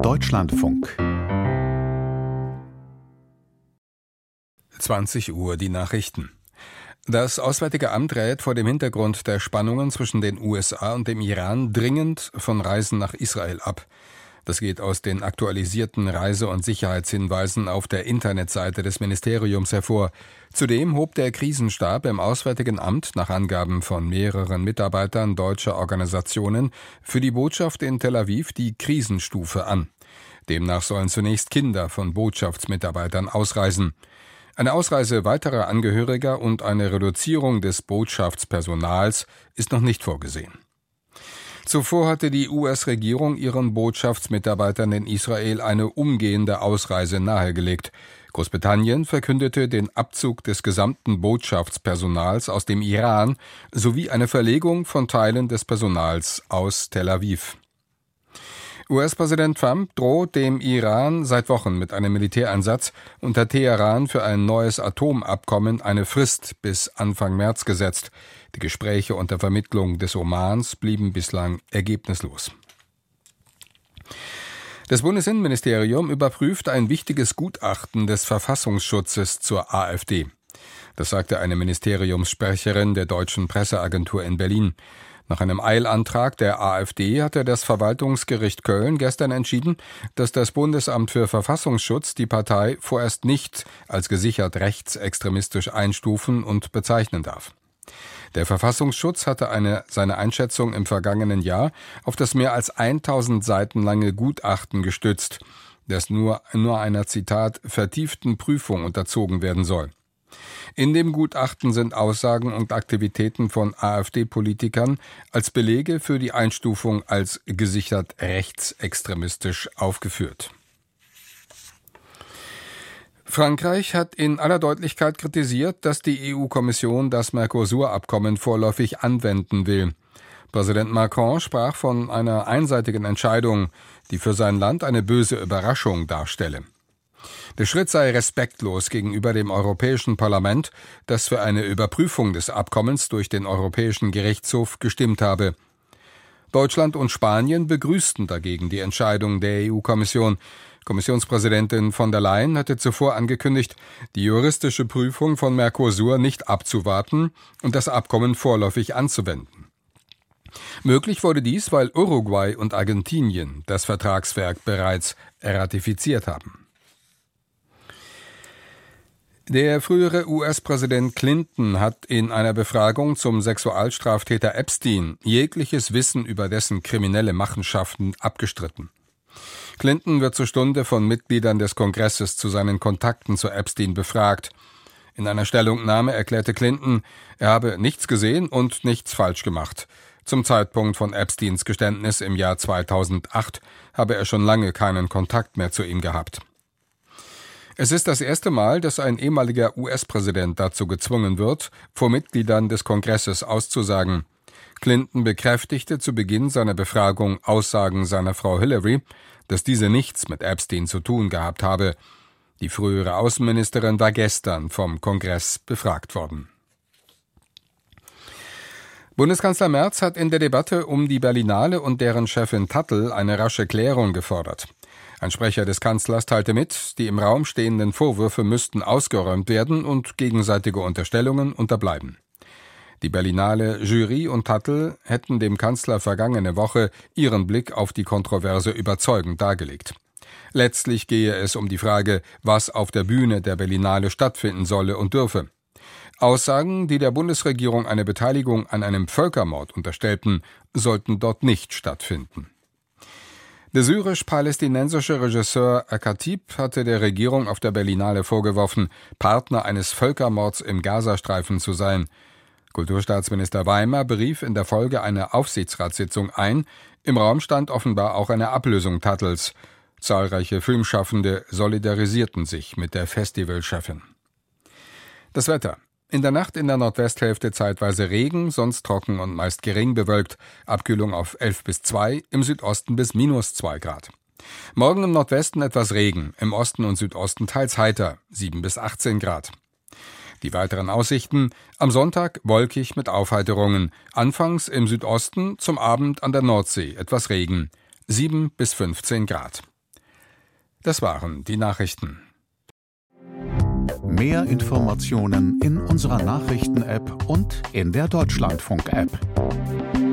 Deutschlandfunk. 20 Uhr die Nachrichten. Das Auswärtige Amt rät vor dem Hintergrund der Spannungen zwischen den USA und dem Iran dringend von Reisen nach Israel ab. Das geht aus den aktualisierten Reise- und Sicherheitshinweisen auf der Internetseite des Ministeriums hervor. Zudem hob der Krisenstab im Auswärtigen Amt nach Angaben von mehreren Mitarbeitern deutscher Organisationen für die Botschaft in Tel Aviv die Krisenstufe an. Demnach sollen zunächst Kinder von Botschaftsmitarbeitern ausreisen. Eine Ausreise weiterer Angehöriger und eine Reduzierung des Botschaftspersonals ist noch nicht vorgesehen. Zuvor hatte die US-Regierung ihren Botschaftsmitarbeitern in Israel eine umgehende Ausreise nahegelegt. Großbritannien verkündete den Abzug des gesamten Botschaftspersonals aus dem Iran sowie eine Verlegung von Teilen des Personals aus Tel Aviv. US-Präsident Trump droht dem Iran seit Wochen mit einem Militäreinsatz und hat Teheran für ein neues Atomabkommen eine Frist bis Anfang März gesetzt. Die Gespräche unter Vermittlung des Omans blieben bislang ergebnislos. Das Bundesinnenministerium überprüft ein wichtiges Gutachten des Verfassungsschutzes zur AfD. Das sagte eine Ministeriumssprecherin der Deutschen Presseagentur in Berlin. Nach einem Eilantrag der AfD hatte das Verwaltungsgericht Köln gestern entschieden, dass das Bundesamt für Verfassungsschutz die Partei vorerst nicht als gesichert rechtsextremistisch einstufen und bezeichnen darf. Der Verfassungsschutz hatte seine Einschätzung im vergangenen Jahr auf das mehr als 1000 Seiten lange Gutachten gestützt, das nur einer, Zitat, vertieften Prüfung unterzogen werden soll. In dem Gutachten sind Aussagen und Aktivitäten von AfD-Politikern als Belege für die Einstufung als gesichert rechtsextremistisch aufgeführt. Frankreich hat in aller Deutlichkeit kritisiert, dass die EU-Kommission das Mercosur-Abkommen vorläufig anwenden will. Präsident Macron sprach von einer einseitigen Entscheidung, die für sein Land eine böse Überraschung darstelle. Der Schritt sei respektlos gegenüber dem Europäischen Parlament, das für eine Überprüfung des Abkommens durch den Europäischen Gerichtshof gestimmt habe. Deutschland und Spanien begrüßten dagegen die Entscheidung der EU-Kommission. Kommissionspräsidentin von der Leyen hatte zuvor angekündigt, die juristische Prüfung von Mercosur nicht abzuwarten und das Abkommen vorläufig anzuwenden. Möglich wurde dies, weil Uruguay und Argentinien das Vertragswerk bereits ratifiziert haben. Der frühere US-Präsident Clinton hat in einer Befragung zum Sexualstraftäter Epstein jegliches Wissen über dessen kriminelle Machenschaften abgestritten. Clinton wird zur Stunde von Mitgliedern des Kongresses zu seinen Kontakten zu Epstein befragt. In einer Stellungnahme erklärte Clinton, er habe nichts gesehen und nichts falsch gemacht. Zum Zeitpunkt von Epsteins Geständnis im Jahr 2008 habe er schon lange keinen Kontakt mehr zu ihm gehabt. Es ist das erste Mal, dass ein ehemaliger US-Präsident dazu gezwungen wird, vor Mitgliedern des Kongresses auszusagen. Clinton bekräftigte zu Beginn seiner Befragung Aussagen seiner Frau Hillary, dass diese nichts mit Epstein zu tun gehabt habe. Die frühere Außenministerin war gestern vom Kongress befragt worden. Bundeskanzler Merz hat in der Debatte um die Berlinale und deren Chefin Tattl eine rasche Klärung gefordert. Ein Sprecher des Kanzlers teilte mit, die im Raum stehenden Vorwürfe müssten ausgeräumt werden und gegenseitige Unterstellungen unterbleiben. Die Berlinale Jury und Tattl hätten dem Kanzler vergangene Woche ihren Blick auf die Kontroverse überzeugend dargelegt. Letztlich gehe es um die Frage, was auf der Bühne der Berlinale stattfinden solle und dürfe. Aussagen, die der Bundesregierung eine Beteiligung an einem Völkermord unterstellten, sollten dort nicht stattfinden. Der syrisch-palästinensische Regisseur Al-Khatib hatte der Regierung auf der Berlinale vorgeworfen, Partner eines Völkermords im Gazastreifen zu sein. Kulturstaatsminister Weimer berief in der Folge eine Aufsichtsratssitzung ein. Im Raum stand offenbar auch eine Ablösung Tattls. Zahlreiche Filmschaffende solidarisierten sich mit der Festivalchefin. Das Wetter. In der Nacht in der Nordwesthälfte zeitweise Regen, sonst trocken und meist gering bewölkt. Abkühlung auf 11 bis 2, im Südosten bis -2 Grad. Morgen im Nordwesten etwas Regen, im Osten und Südosten teils heiter, 7 bis 18 Grad. Die weiteren Aussichten: am Sonntag wolkig mit Aufheiterungen, anfangs im Südosten, zum Abend an der Nordsee etwas Regen, 7 bis 15 Grad. Das waren die Nachrichten. Mehr Informationen in unserer Nachrichten-App und in der Deutschlandfunk-App.